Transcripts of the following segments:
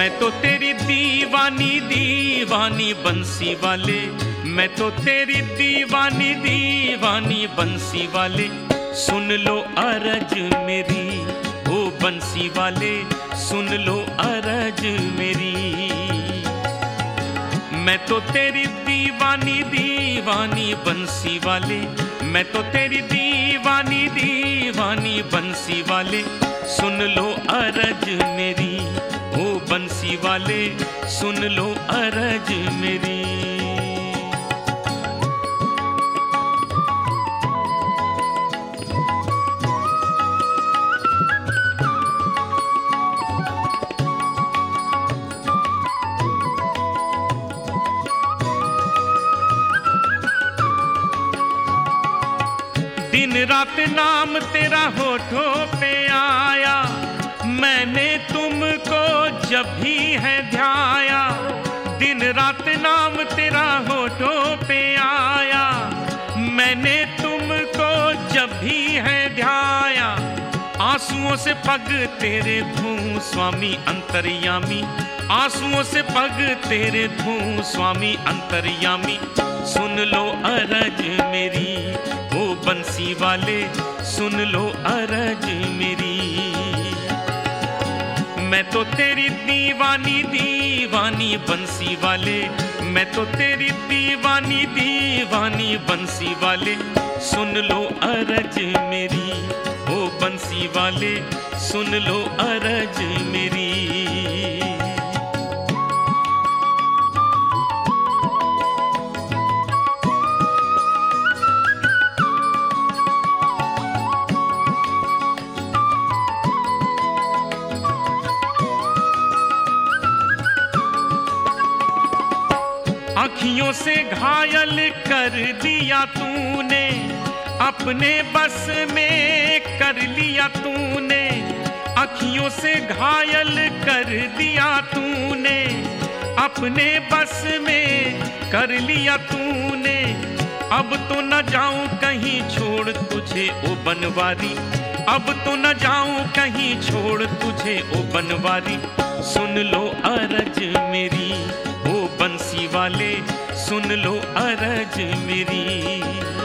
मैं तो तेरी दीवानी दीवानी बंसी वाले, मैं तो तेरी दीवानी दीवानी बंसी वाले। सुन लो अरज मेरी ओ बंसी वाले, सुन लो अरज मेरी। मैं तो तेरी दीवानी दीवानी बंसी वाले, मैं तो तेरी दीवानी दीवानी बंसी वाले। सुन लो अरज मेरी ओ बंसी वाले, सुन लो अरज मेरी। दिन रात नाम तेरा होठों पे आया, मैंने तुमको जब भी है ध्याया। दिन रात नाम तेरा होठों पे आया, मैंने तुमको जब भी है ध्याया। आंसुओं से पग तेरे धूं स्वामी अंतर्यामी, आंसुओं से पग तेरे धूं स्वामी अंतर्यामी। सुन लो अरज मेरी ओ बंसी वाले, सुन लो अरज मेरी। मैं तो तेरी दीवानी दीवानी बंसी वाले, मैं तो तेरी दीवानी दीवानी बंसी वाले। सुन लो अरज मेरी ओ बंसी वाले, सुन लो अरज मेरी। अखियों से घायल कर दिया तूने, अपने बस में कर लिया तूने। अखियों से घायल कर दिया तूने, अपने बस में कर लिया तूने। अब तो न जाऊं कहीं छोड़ तुझे ओ बनवारी, अब तो न जाऊं कहीं छोड़ तुझे ओ बनवारी। सुन लो अरज मेरी ओ बंसी वाले, सुन लो अरज मेरी।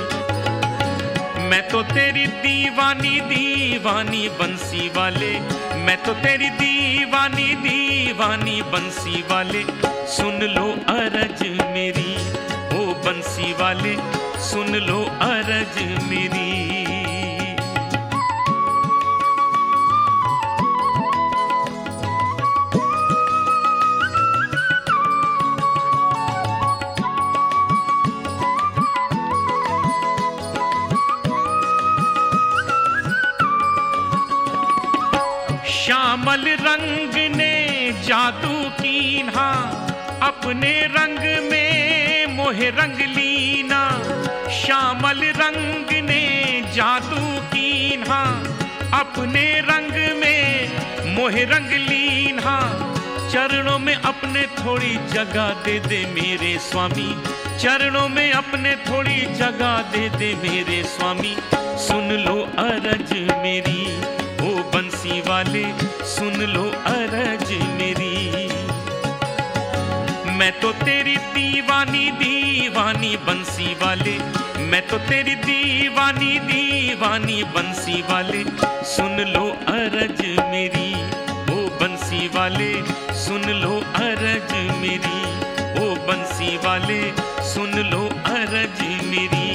मैं तो तेरी दीवानी दीवानी बंसी वाले, मैं तो तेरी दीवानी दीवानी बंसी वाले। सुन लो अरज मेरी ओ बंसी वाले, सुन लो अरज मेरी। श्यामल रंग ने जादू कीन्हा, अपने रंग में मोहे रंग लीना। श्यामल रंग ने जादू कीन्हा, अपने रंग में मोहे रंग लीना। चरणों में अपने थोड़ी जगह दे दे मेरे स्वामी, चरणों में अपने थोड़ी जगह दे दे मेरे स्वामी। सुन लो अरज मेरी ओ बंसी वाले, सुन लो अरज मेरी। मैं तो तेरी दीवानी दीवानी बंसी वाले, मैं तो तेरी दीवानी दीवानी बंसी वाले। सुन लो अरज मेरी ओ बंसी वाले, सुन लो अरज मेरी ओ बंसी वाले, सुन लो अरज मेरी।